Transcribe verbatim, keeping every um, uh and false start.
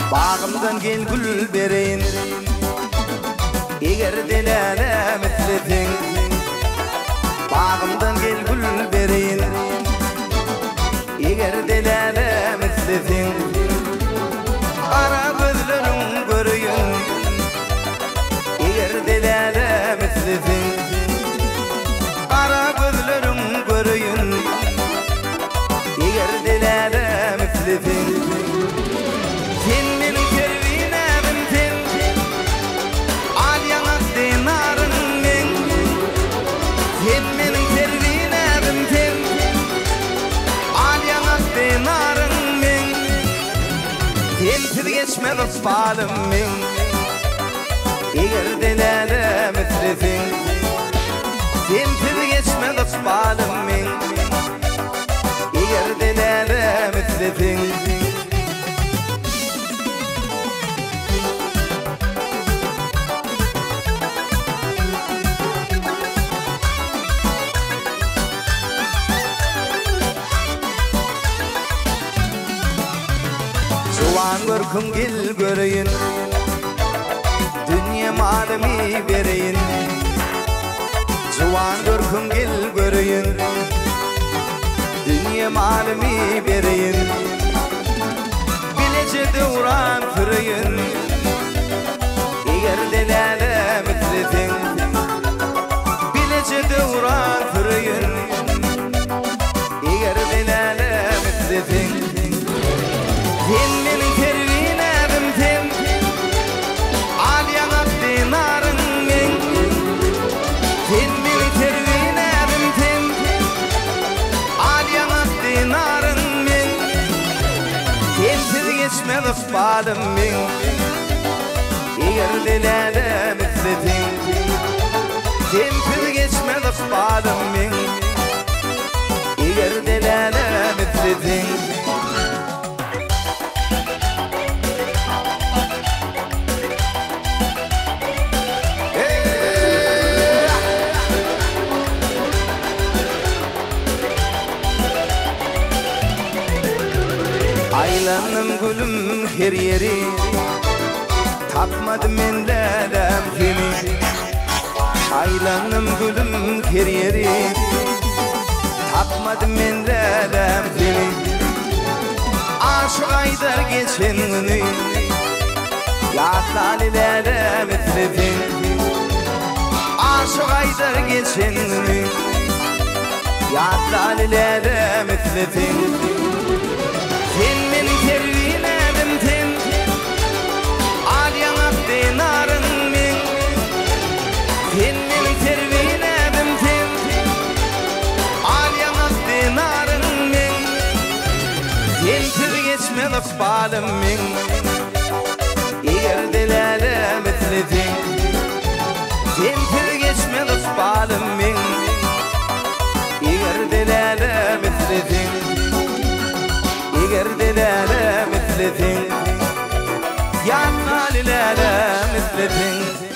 Bağımdan gel gül bereyin Eğer delale misletin Bağımdan gel gül bereyin Eğer delale misletin Ara gözlerin görüyün Eğer delale misletin Ara gözlerin görüyün Eğer delale misletin Sen menin tervine bintin Al yana dinarın men Sen menin tervine bintin Al yana dinarın men Sensiz geçmez ıspalim men Eğer delale misletin Sensiz geçmez ıspalim men Eğer delale misletin Juwan görküm gel göreyin Dünya malimi vereyin Juwan görküm gel göreyin Dünya malimi vereyin Bilecede uğran fırayın Eğer delale misletin Bilecede uğran fırayın Eğer delale misletin Sen menin tervine bintin Al yana dinarın men Sen menin tervine bintin Al yana dinarın men Sensiz geçmez ıspalim men Eğer delale misletin Sensiz geçmez ıspalim men Eğer delale misletin Aylanım gülüm her yeri Tapmadım men lalem seni Aylanım gülüm her yeri Tapmadım men lalem seni Aşık aydar geçen günü Yatali lalem etledin Aşık aydar geçen günü Yatali lalem etledin Sen menin tervine bintin Al yana dinarın men Sen menin tervine bintin Al yana dinarın men Sensiz geçmez ıspalim men Eğer delale misletin Sensiz geçmez ıspalim men Eğer delale misletin Eğer delale misletin Yanna lilale misletin